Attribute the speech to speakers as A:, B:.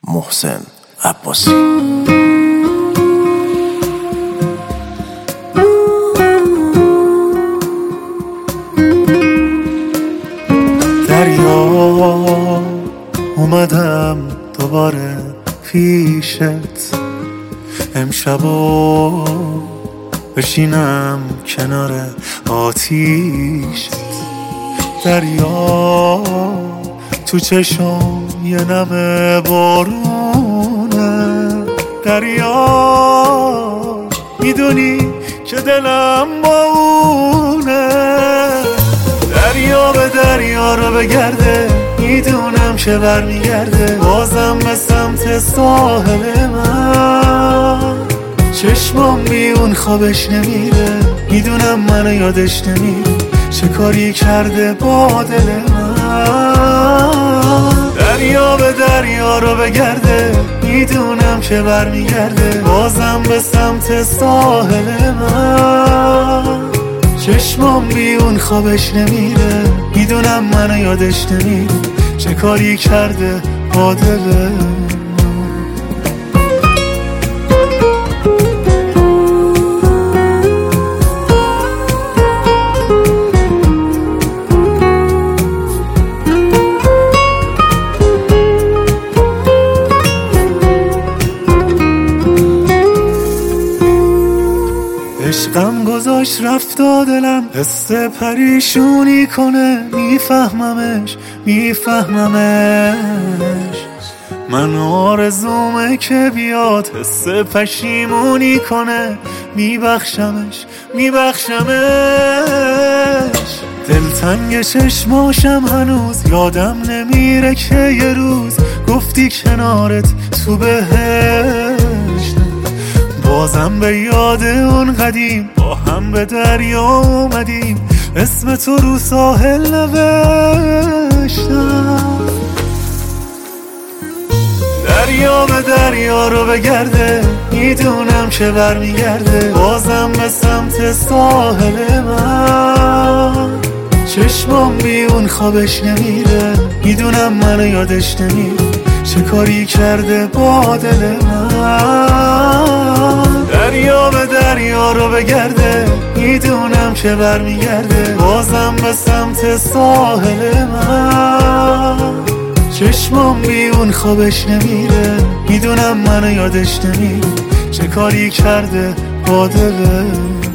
A: محسن عباسی. دریا اومدم دوباره پیشت، امشبو بشینم کنار آتیشت. دریا تو چشم یه نمه بارونه، دریا میدونی که دلم با اونه. دریا به دریا رو بگرده، میدونم که برمیگرده بازم به سمت ساحل من. چشمام بی اون خوابش نمیره، میدونم منو یادش نمیره چه کاری کرده با دل من. دریا به دریا رو بگرده، میدونم که برمیگرده بازم به سمت ساحل من. چشمام بی اون خوابش نمیره، میدونم منو یادش نمیره چه کاری کرده با دل من. عشقم گذاشت رفت دلم، حس پریشونی کنه. میفهممش من آرزومه که بیاد حس پشیمونی کنه. میبخشمش دلتنگ چشماشم هنوز یادم نمیره که یه روز گفتی کنارت تو بهشت. بازم به یاد اون قدیم با هم به دریا اومدیم، اسم تو رو ساحل نوشتم. دریا به دریا رو بگرده، میدونم که برمیگرده بازم به سمت ساحل من. چشمام بی اون خوابش نمیره، میدونم منو یادش نمیره چه کاری کرده با دل من. دریا به دریا رو بگرده، میدونم که برمیگرده بازم به سمت ساحل من. چشمام بی اون خوابش نمیره، میدونم منو یادش نمیره چه کاری کرده با دل من.